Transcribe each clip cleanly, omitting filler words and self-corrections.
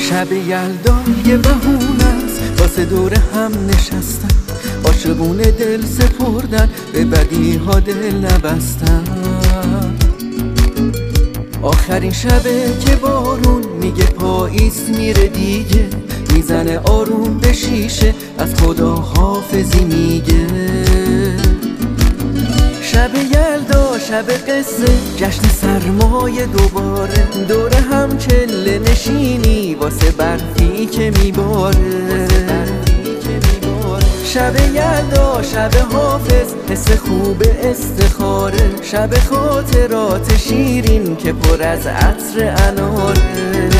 شب یلدا یه بهونه است واسه دور هم نشستن، عاشقونه دل سپردن، به بدی ها دل نبستن. آخرین شبه که بارون میگه پاییز میره دیگه، میزنه آروم به شیشه از خدا حافظی میگه. شب یلدا شب قصه، جشن سرمایه دوباره، دور هم چله نشینی واسه برفی که میباره. شب یلدا شب حافظ، حس خوب استخاره، شب خاطرات شیرین که پر از عطر اناره.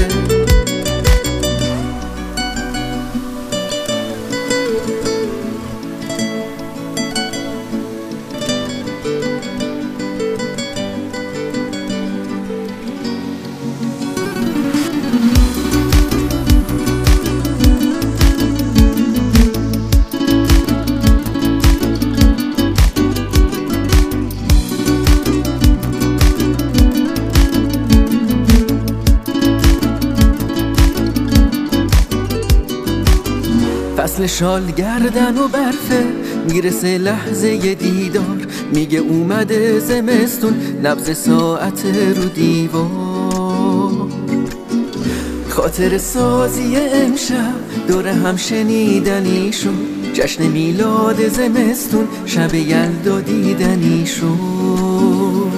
فصل شال گردن و برفه، میرسه لحظه دیدار، میگه اومده زمستون، نبض ساعت رو دیوار. خاطر سازی امشب دور هم شنیدنی شد، جشن میلاد زمستون، شب یلدا دیدنی شد.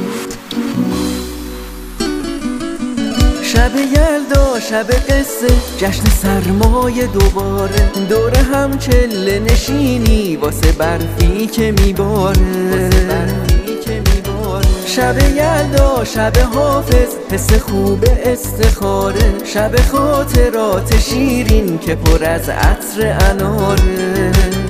شب یلدا شب قصه، جشن سرمایه دوباره، دور هم چله نشینی واسه برفی که میباره. شب یلدا شب حافظ، حس خوب استخاره، شب خاطرات شیرین که پر از عطر اناره.